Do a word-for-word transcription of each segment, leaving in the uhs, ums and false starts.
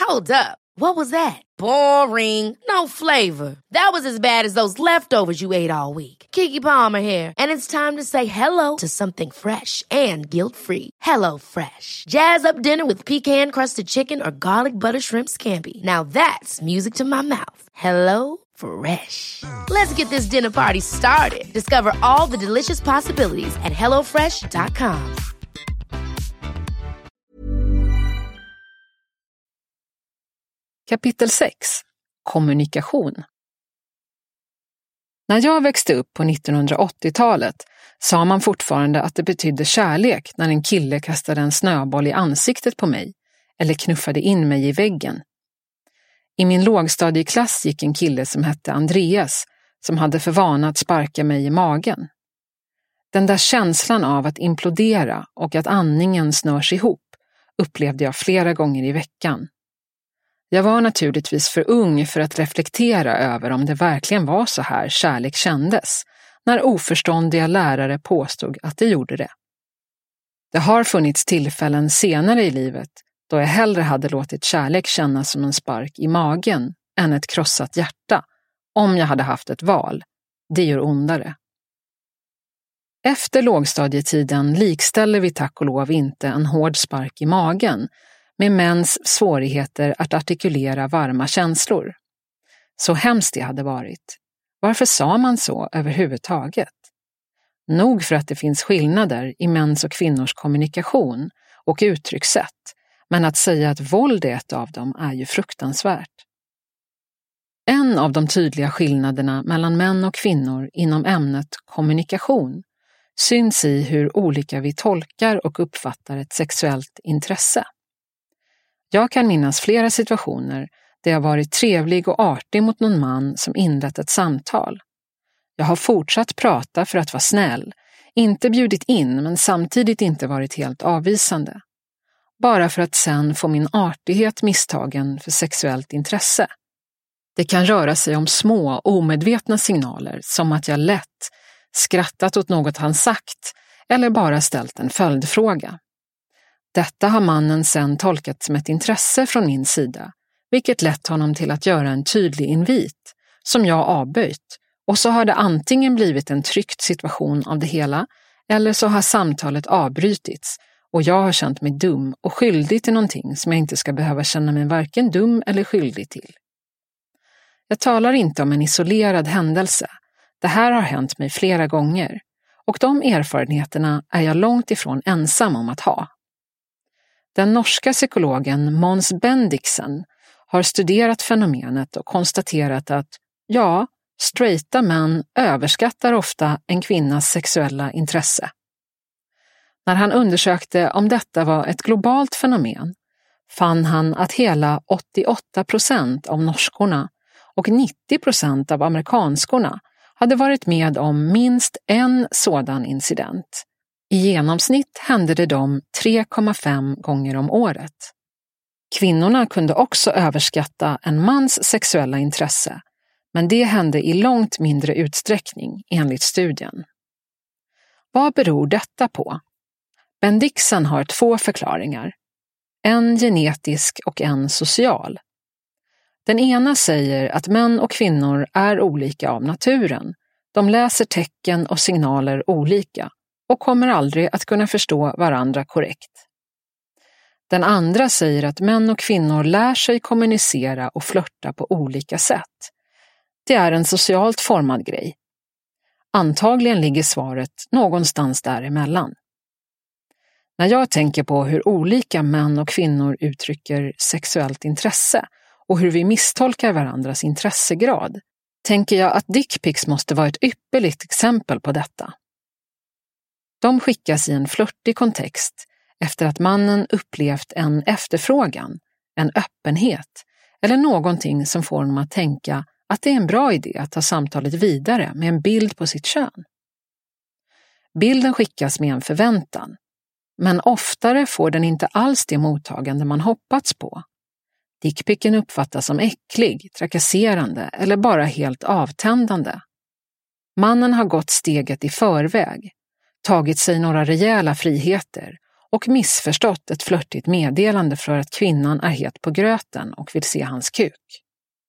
Hold up. What was that? Boring. No flavor. That was as bad as those leftovers you ate all week. Keke Palmer here, and it's time to say hello to something fresh and guilt-free. Hello Fresh. Jazz up dinner with pecan-crusted chicken or garlic butter shrimp scampi. Now that's music to my mouth. Hello Fresh. Let's get this dinner party started. Discover all the delicious possibilities at hello fresh dot com. Kapitel sex. Kommunikation. När jag växte upp på nittonhundraåttiotalet sa man fortfarande att det betydde kärlek när en kille kastade en snöboll i ansiktet på mig eller knuffade in mig i väggen. I min lågstadieklass gick en kille som hette Andreas som hade för vana att sparka mig i magen. Den där känslan av att implodera och att andningen snörs ihop upplevde jag flera gånger i veckan. Jag var naturligtvis för ung för att reflektera över om det verkligen var så här kärlek kändes, när oförståndiga lärare påstod att det gjorde det. Det har funnits tillfällen senare i livet då jag hellre hade låtit kärlek kännas som en spark i magen än ett krossat hjärta, om jag hade haft ett val. Det gör ondare. Efter lågstadietiden likställer vi tack och lov inte en hård spark i magen med mäns svårigheter att artikulera varma känslor. Så hemskt det hade varit. Varför sa man så överhuvudtaget? Nog för att det finns skillnader i mäns och kvinnors kommunikation och uttryckssätt, men att säga att våld är ett av dem är ju fruktansvärt. En av de tydliga skillnaderna mellan män och kvinnor inom ämnet kommunikation syns i hur olika vi tolkar och uppfattar ett sexuellt intresse. Jag kan minnas flera situationer där jag varit trevlig och artig mot någon man som inlett ett samtal. Jag har fortsatt prata för att vara snäll, inte bjudit in men samtidigt inte varit helt avvisande. Bara för att sen få min artighet misstagen för sexuellt intresse. Det kan röra sig om små, omedvetna signaler som att jag lätt skrattat åt något han sagt eller bara ställt en följdfråga. Detta har mannen sen tolkat som ett intresse från min sida, vilket lett honom till att göra en tydlig invit, som jag avböjt, och så har det antingen blivit en tryckt situation av det hela, eller så har samtalet avbrytits och jag har känt mig dum och skyldig till någonting som jag inte ska behöva känna mig varken dum eller skyldig till. Jag talar inte om en isolerad händelse. Det här har hänt mig flera gånger, och de erfarenheterna är jag långt ifrån ensam om att ha. Den norska psykologen Måns Bendiksen har studerat fenomenet och konstaterat att, ja, straighta män överskattar ofta en kvinnas sexuella intresse. När han undersökte om detta var ett globalt fenomen fann han att hela åttioåtta procent av norskorna och nittio procent av amerikanskorna hade varit med om minst en sådan incident. I genomsnitt hände det dem tre komma fem gånger om året. Kvinnorna kunde också överskatta en mans sexuella intresse, men det hände i långt mindre utsträckning enligt studien. Vad beror detta på? Bendiksen har två förklaringar, en genetisk och en social. Den ena säger att män och kvinnor är olika av naturen. De läser tecken och signaler olika och kommer aldrig att kunna förstå varandra korrekt. Den andra säger att män och kvinnor lär sig kommunicera och flirta på olika sätt. Det är en socialt formad grej. Antagligen ligger svaret någonstans däremellan. När jag tänker på hur olika män och kvinnor uttrycker sexuellt intresse och hur vi misstolkar varandras intressegrad, tänker jag att dickpics måste vara ett ypperligt exempel på detta. De skickas i en flörtig kontext efter att mannen upplevt en efterfrågan, en öppenhet eller någonting som får honom att tänka att det är en bra idé att ta samtalet vidare med en bild på sitt kön. Bilden skickas med en förväntan, men oftare får den inte alls det mottagande man hoppats på. Dickpicken uppfattas som äcklig, trakasserande eller bara helt avtändande. Mannen har gått steget i förväg, tagit sig några rejäla friheter och missförstått ett flörtigt meddelande för att kvinnan är het på gröten och vill se hans kuk.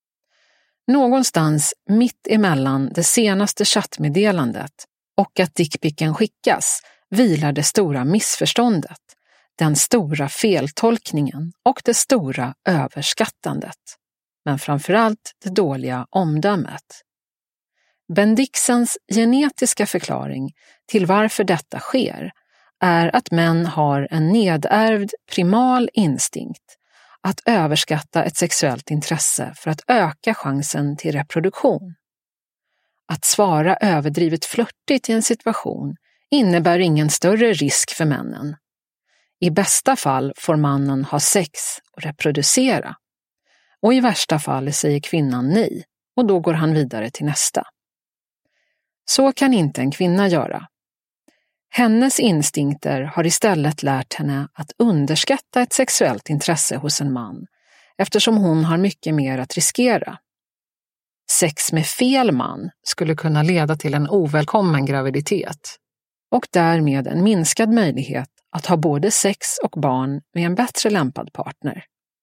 Någonstans mitt emellan det senaste chattmeddelandet och att dickpicken skickas vilar det stora missförståndet, den stora feltolkningen och det stora överskattandet. Men framförallt det dåliga omdömet. Bendixens genetiska förklaring till varför detta sker är att män har en nedärvd primal instinkt att överskatta ett sexuellt intresse för att öka chansen till reproduktion. Att svara överdrivet flörtigt i en situation innebär ingen större risk för männen. I bästa fall får mannen ha sex och reproducera. Och i värsta fall säger kvinnan nej och då går han vidare till nästa. Så kan inte en kvinna göra. Hennes instinkter har istället lärt henne att underskatta ett sexuellt intresse hos en man eftersom hon har mycket mer att riskera. Sex med fel man skulle kunna leda till en ovälkommen graviditet och därmed en minskad möjlighet att ha både sex och barn med en bättre lämpad partner.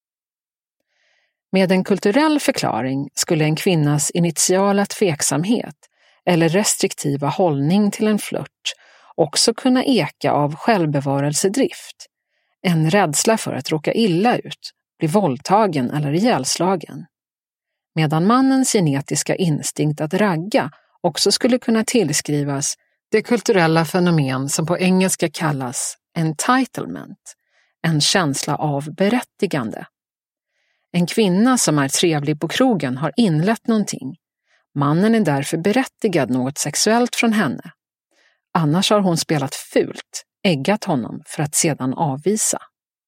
Med en kulturell förklaring skulle en kvinnas initiala tveksamhet eller restriktiva hållning till en flört också kunna eka av självbevarelsedrift, en rädsla för att råka illa ut, bli våldtagen eller ihjälslagen. Medan mannens genetiska instinkt att ragga också skulle kunna tillskrivas det kulturella fenomen som på engelska kallas entitlement, en känsla av berättigande. En kvinna som är trevlig på krogen har inlett någonting. Mannen är därför berättigad något sexuellt från henne. Annars har hon spelat fult, äggat honom för att sedan avvisa.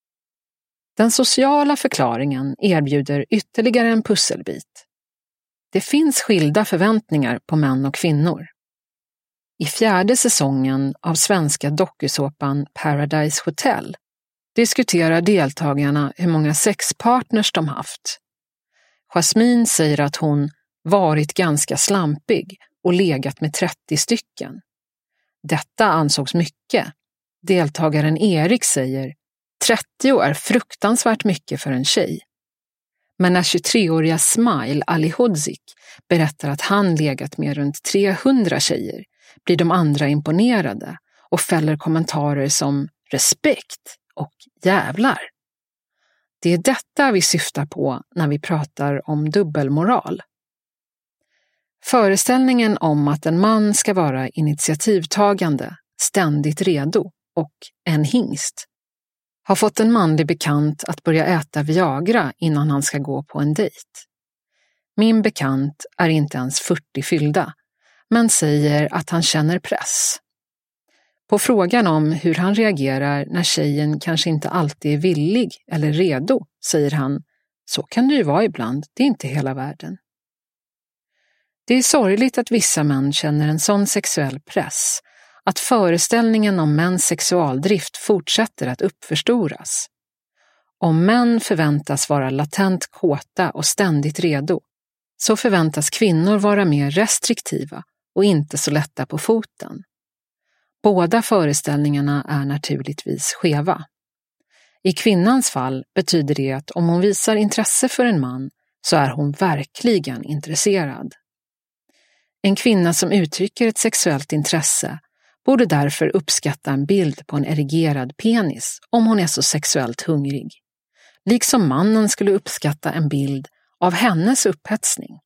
Den sociala förklaringen erbjuder ytterligare en pusselbit. Det finns skilda förväntningar på män och kvinnor. I fjärde säsongen av svenska dokusåpan Paradise Hotel diskuterar deltagarna hur många sexpartners de haft. Jasmine säger att hon varit ganska slampig och legat med trettio stycken. Detta ansågs mycket. Deltagaren Erik säger trettio är fruktansvärt mycket för en tjej. Men när tjugotreåriga Smile Alihodzik berättar att han legat med runt trehundra tjejer blir de andra imponerade och fäller kommentarer som respekt och jävlar. Det är detta vi syftar på när vi pratar om dubbelmoral. Föreställningen om att en man ska vara initiativtagande, ständigt redo och en hingst har fått en manlig bekant att börja äta Viagra innan han ska gå på en dejt. Min bekant är inte ens fyrtio fyllda, men säger att han känner press. På frågan om hur han reagerar när tjejen kanske inte alltid är villig eller redo, säger han, så kan det ju vara ibland, det är inte hela världen. Det är sorgligt att vissa män känner en sån sexuell press, att föreställningen om mäns sexualdrift fortsätter att uppförstoras. Om män förväntas vara latent kåta och ständigt redo, så förväntas kvinnor vara mer restriktiva och inte så lätta på foten. Båda föreställningarna är naturligtvis skeva. I kvinnans fall betyder det att om hon visar intresse för en man så är hon verkligen intresserad. En kvinna som uttrycker ett sexuellt intresse borde därför uppskatta en bild på en erigerad penis om hon är så sexuellt hungrig. Liksom mannen skulle uppskatta en bild av hennes upphetsning.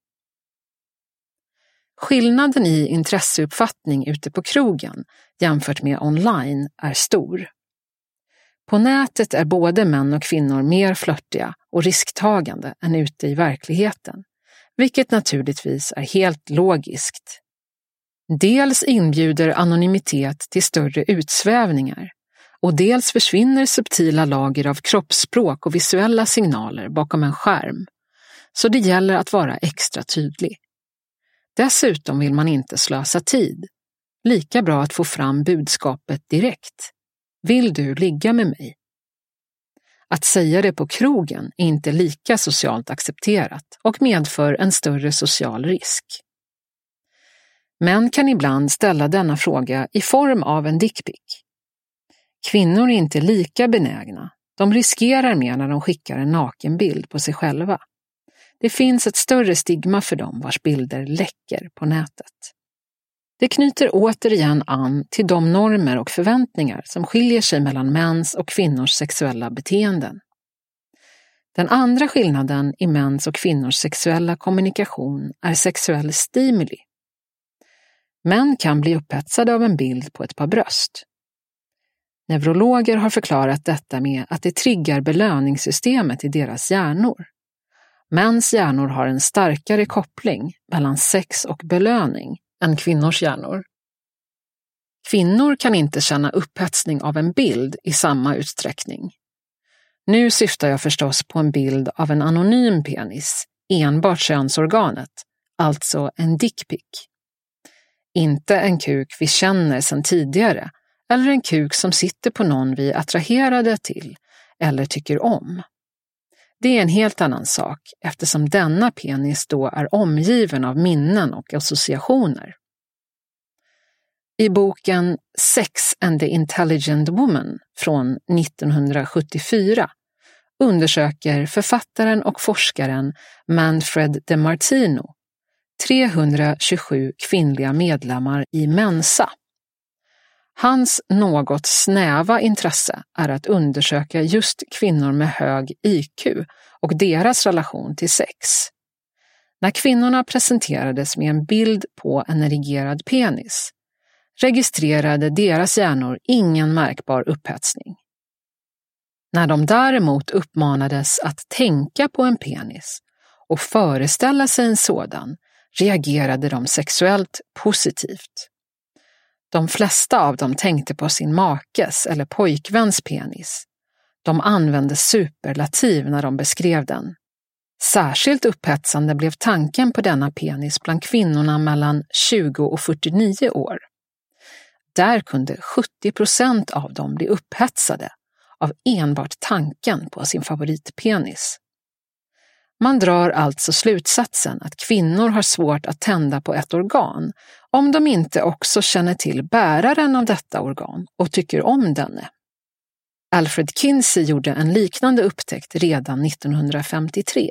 Skillnaden i intresseuppfattning ute på krogen jämfört med online är stor. På nätet är både män och kvinnor mer flörtiga och risktagande än ute i verkligheten, vilket naturligtvis är helt logiskt. Dels inbjuder anonymitet till större utsvävningar och dels försvinner subtila lager av kroppsspråk och visuella signaler bakom en skärm, så det gäller att vara extra tydlig. Dessutom vill man inte slösa tid. Lika bra att få fram budskapet direkt. Vill du ligga med mig? Att säga det på krogen är inte lika socialt accepterat och medför en större social risk. Män kan ibland ställa denna fråga i form av en dickpic. Kvinnor är inte lika benägna. De riskerar mer när de skickar en nakenbild på sig själva. Det finns ett större stigma för dem vars bilder läcker på nätet. Det knyter återigen an till de normer och förväntningar som skiljer sig mellan mäns och kvinnors sexuella beteenden. Den andra skillnaden i mäns och kvinnors sexuella kommunikation är sexuell stimuli. Män kan bli upphetsade av en bild på ett par bröst. Neurologer har förklarat detta med att det triggar belöningssystemet i deras hjärnor. Mäns hjärnor har en starkare koppling mellan sex och belöning än kvinnors hjärnor. Kvinnor kan inte känna upphetsning av en bild i samma utsträckning. Nu syftar jag förstås på en bild av en anonym penis, enbart könsorganet, alltså en dickpic. Inte en kuk vi känner sedan tidigare, eller en kuk som sitter på någon vi är attraherade till eller tycker om. Det är en helt annan sak eftersom denna penis då är omgiven av minnen och associationer. I boken Sex and the Intelligent Woman från nittonhundrasjuttiofyra undersöker författaren och forskaren Manfred De Martino trehundratjugosju kvinnliga medlemmar i Mensa. Hans något snäva intresse är att undersöka just kvinnor med hög I Q och deras relation till sex. När kvinnorna presenterades med en bild på en erigerad penis registrerade deras hjärnor ingen märkbar upphetsning. När de däremot uppmanades att tänka på en penis och föreställa sig en sådan reagerade de sexuellt positivt. De flesta av dem tänkte på sin makes eller pojkväns penis. De använde superlativ när de beskrev den. Särskilt upphetsande blev tanken på denna penis bland kvinnorna mellan tjugo och fyrtionio år. Där kunde sjuttio procent av dem bli upphetsade av enbart tanken på sin favoritpenis. Man drar alltså slutsatsen att kvinnor har svårt att tända på ett organ om de inte också känner till bäraren av detta organ och tycker om denne. Alfred Kinsey gjorde en liknande upptäckt redan nittonhundrafemtiotre.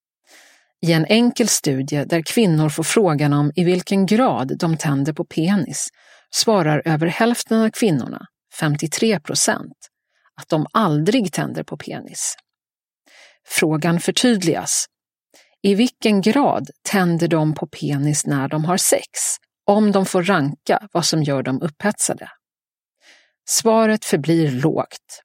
I en enkel studie där kvinnor får frågan om i vilken grad de tänder på penis svarar över hälften av kvinnorna, femtiotre procent, att de aldrig tänder på penis. Frågan förtydligas. I vilken grad tänder de på penis när de har sex, om de får ranka vad som gör dem upphetsade? Svaret förblir lågt.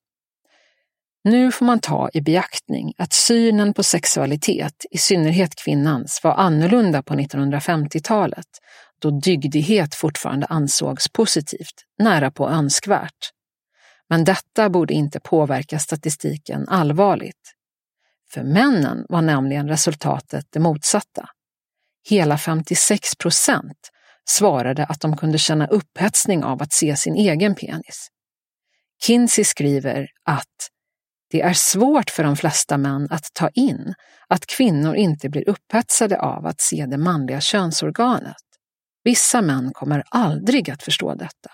Nu får man ta i beaktning att synen på sexualitet, i synnerhet kvinnans, var annorlunda på nittonhundrafemtiotalet, då dygdighet fortfarande ansågs positivt, nära på önskvärt. Men detta borde inte påverka statistiken allvarligt. För männen var nämligen resultatet det motsatta. Hela femtiosex procent svarade att de kunde känna upphetsning av att se sin egen penis. Kinsey skriver att det är svårt för de flesta män att ta in att kvinnor inte blir upphetsade av att se det manliga könsorganet. Vissa män kommer aldrig att förstå detta.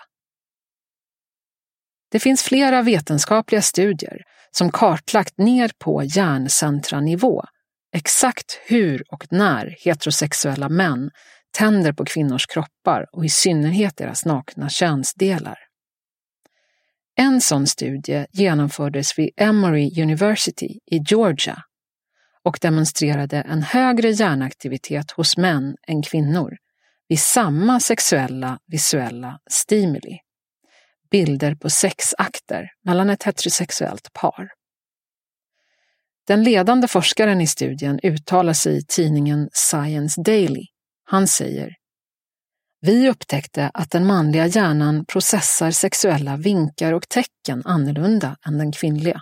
Det finns flera vetenskapliga studier som kartlagt ner på hjärncentranivå exakt hur och när heterosexuella män tänder på kvinnors kroppar och i synnerhet deras nakna könsdelar. En sån studie genomfördes vid Emory University i Georgia och demonstrerade en högre hjärnaktivitet hos män än kvinnor vid samma sexuella visuella stimuli. Bilder på sexakter mellan ett heterosexuellt par. Den ledande forskaren i studien uttalar sig i tidningen Science Daily. Han säger: Vi upptäckte att den manliga hjärnan processar sexuella vinkar och tecken annorlunda än den kvinnliga.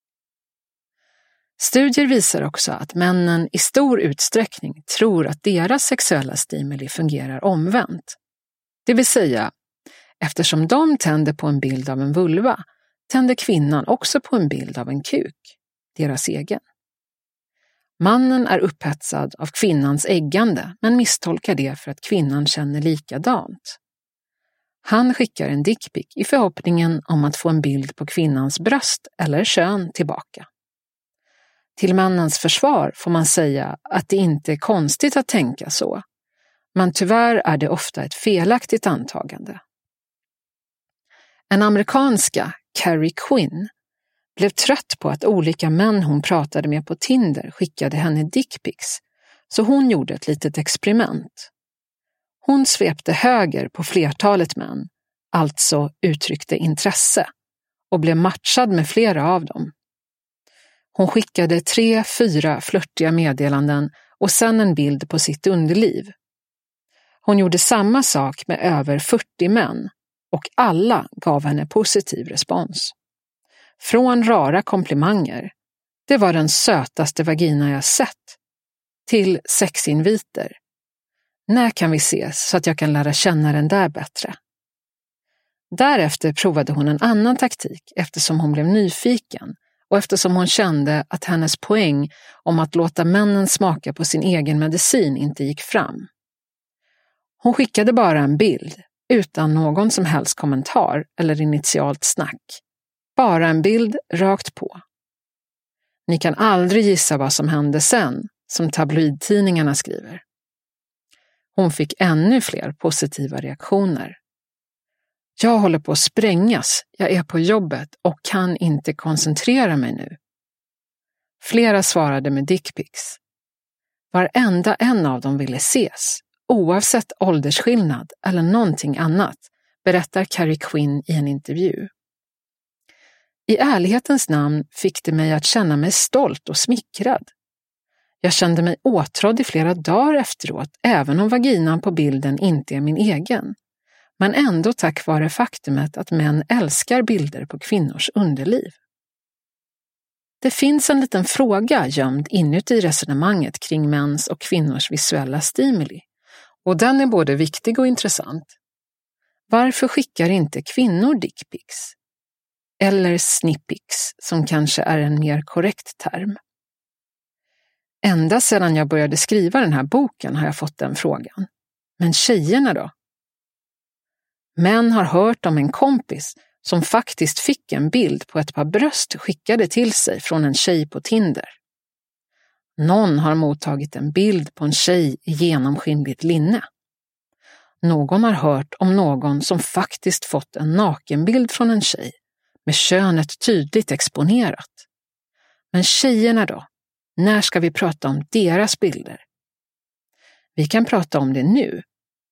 Studier visar också att männen i stor utsträckning tror att deras sexuella stimuli fungerar omvänt. Det vill säga, eftersom de tänder på en bild av en vulva, tänder kvinnan också på en bild av en kuk, deras egen. Mannen är upphetsad av kvinnans äggande men misstolkar det för att kvinnan känner likadant. Han skickar en dickpic i förhoppningen om att få en bild på kvinnans bröst eller kön tillbaka. Till mannens försvar får man säga att det inte är konstigt att tänka så, men tyvärr är det ofta ett felaktigt antagande. En amerikanska, Carrie Quinn, blev trött på att olika män hon pratade med på Tinder skickade henne dickpics, så hon gjorde ett litet experiment. Hon svepte höger på flertalet män, alltså uttryckte intresse, och blev matchad med flera av dem. Hon skickade tre, fyra flörtiga meddelanden och sen en bild på sitt underliv. Hon gjorde samma sak med över fyrtio män och alla gav henne positiv respons. Från rara komplimanger, det var den sötaste vagina jag sett, till sexinviter. När kan vi ses så att jag kan lära känna den där bättre? Därefter provade hon en annan taktik eftersom hon blev nyfiken och eftersom hon kände att hennes poäng om att låta männen smaka på sin egen medicin inte gick fram. Hon skickade bara en bild utan någon som helst kommentar eller initialt snack. Bara en bild rakt på. Ni kan aldrig gissa vad som hände sen, som tabloidtidningarna skriver. Hon fick ännu fler positiva reaktioner. Jag håller på att sprängas, jag är på jobbet och kan inte koncentrera mig nu. Flera svarade med dickpics. Varenda en av dem ville ses, oavsett åldersskillnad eller någonting annat, berättar Carrie Quinn i en intervju. I ärlighetens namn fick det mig att känna mig stolt och smickrad. Jag kände mig åtrådd i flera dagar efteråt, även om vaginan på bilden inte är min egen. Men ändå tack vare faktumet att män älskar bilder på kvinnors underliv. Det finns en liten fråga gömd inuti resonemanget kring mäns och kvinnors visuella stimuli. Och den är både viktig och intressant. Varför skickar inte kvinnor dickpics? Eller snippics, som kanske är en mer korrekt term. Ända sedan jag började skriva den här boken har jag fått den frågan. Men tjejerna då? Män har hört om en kompis som faktiskt fick en bild på ett par bröst skickade till sig från en tjej på Tinder. Någon har mottagit en bild på en tjej i genomskinligt linne. Någon har hört om någon som faktiskt fått en nakenbild från en tjej med könet tydligt exponerat. Men tjejerna då? När ska vi prata om deras bilder? Vi kan prata om det nu.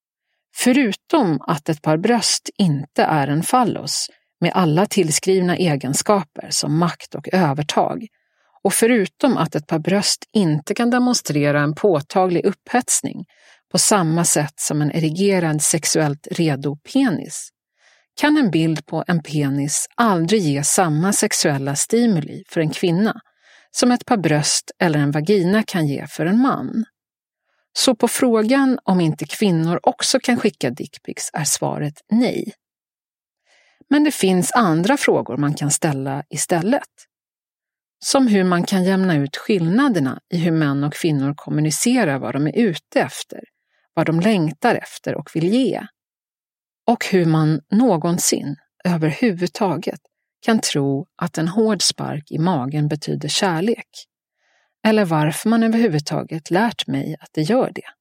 Förutom att ett par bröst inte är en fallos med alla tillskrivna egenskaper som makt och övertag, och förutom att ett par bröst inte kan demonstrera en påtaglig upphetsning på samma sätt som en erigerad sexuellt redo penis, kan en bild på en penis aldrig ge samma sexuella stimuli för en kvinna som ett par bröst eller en vagina kan ge för en man. Så på frågan om inte kvinnor också kan skicka dickpics är svaret nej. Men det finns andra frågor man kan ställa istället. Som hur man kan jämna ut skillnaderna i hur män och kvinnor kommunicerar vad de är ute efter, vad de längtar efter och vill ge. Och hur man någonsin överhuvudtaget kan tro att en hård spark i magen betyder kärlek. Eller varför man överhuvudtaget lärt mig att det gör det.